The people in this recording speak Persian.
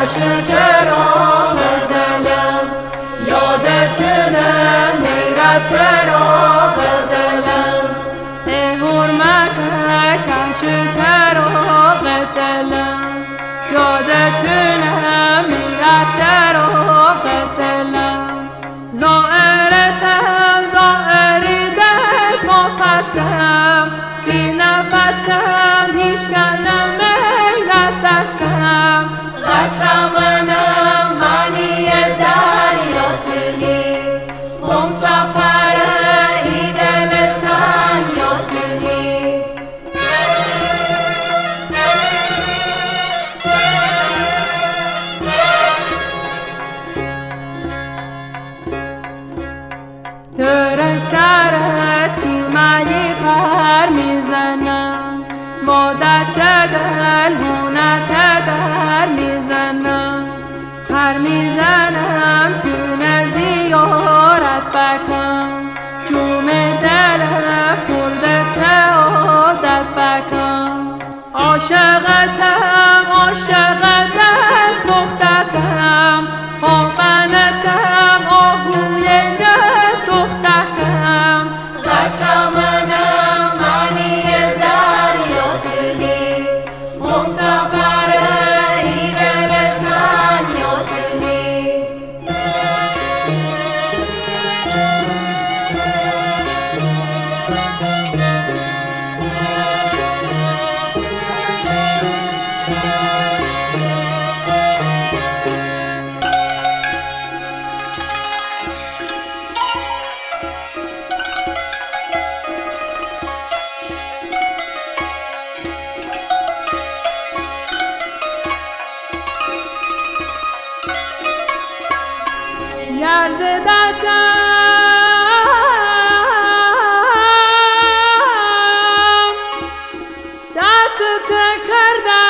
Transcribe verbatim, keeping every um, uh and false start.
جشن چراغ دلم یادتونه میرسه راغ دلم ای حرمت جشن چراغ دلم یادتونه میرسه راغ دلم زائرتم زائری دل با پسم بی نفسم هیچ کنم میلت دستم قطر منم منی دریا تونی هم سفر ای دل تنیا تونی در سرت چیمنی پر میزنم با دست دل هونت در میزنم پر میزنم تون زیارت بکن جوم دل پرد سعادت بکن عاشقتم عاشقتم سختتم خوابنتم آهوی دخترتم قطر منم منی دریا تونی هم سفر ای دل تنیا تونی لرز دستم دست کرده